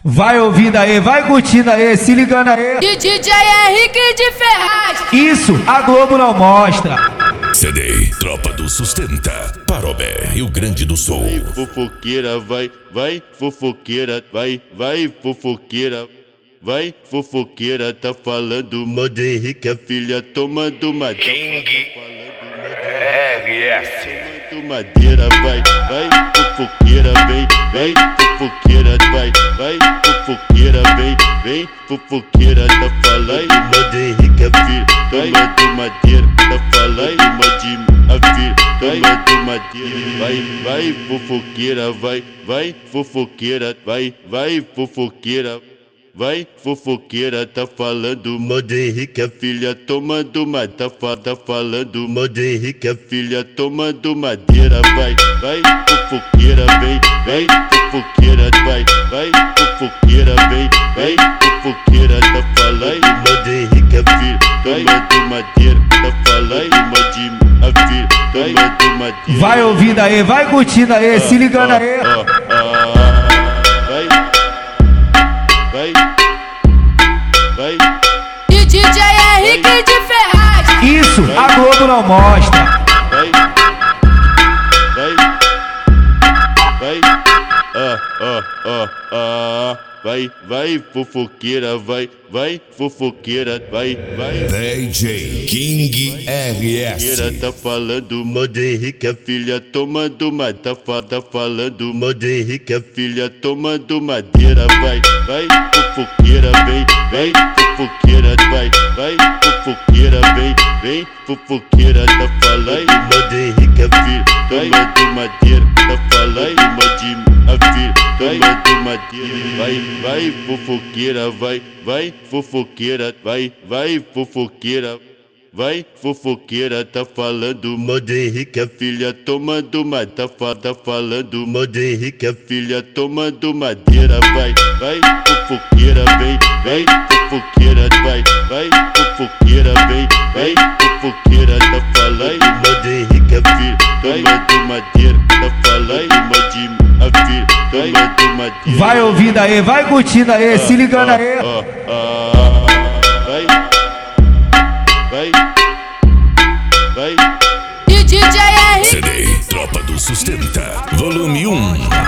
Vai ouvindo aí, vai curtindo aí, se ligando aí. DJ Henrique de Ferraz. Isso, a Globo não mostra. CD Tropa do Sustenta, Parobé, Rio Grande do Sul. Vai fofoqueira, vai fofoqueira, vai fofoqueira. Vai fofoqueira, tá falando modo Henrique, a filha tomando madeira. King RS. Tomando madeira, vai fofoqueira, vem fofoqueira, vai fofoqueira, vem fofoqueira, tá falando modo Henrique, a filha tomando madeira, tá falando modo a filha tomando madeira. Vai fofoqueira, vai fofoqueira, vai fofoqueira. Vai fofoqueira, tá falando modo Henrique, a filha tomando madeira. Tá falando modo Henrique, a filha tomando madeira. Vai fofoqueira, vem fofoqueira, vai fofoqueira, vem fofoqueira, tá falando modo Henrique, a filha tomando madeira. Tá falando modo a filha tomando madeira. Vai ouvindo aí, vai curtindo aí, se ligando aí. Vai. E DJ Henrique de Ferraz. Isso, a Globo não mostra. Vai fofoqueira, vai fofoqueira, vai. DJ King RS. Tá falando modo Henrique, a filha tomando madeira. Tá falando modo Henrique, a filha tomando madeira. Vai fofoqueira, vem fofoqueira, vai fofoqueira, vem fofoqueira, tá falando modo Henrique, a filha tomando madeira. Tá falando modo a filha tomando madeira. Vai fofoqueira, vai fofoqueira, vai fofoqueira. Vai fofoqueira, tá falando modo Henrique, a filha tomando madeira. Tá falando modo Henrique, a filha tomando madeira. Vai fofoqueira, vem fofoqueira, vai fofoqueira, vem fofoqueira, tá falando modo Henrique, a filha tomando madeira. Tá falando modo a filha tomando madeira. Vai ouvindo aí, vai curtindo aí, se ligando aí. Vai. E DJ Henrique. CD Tropa do Sustenta, Volume 1.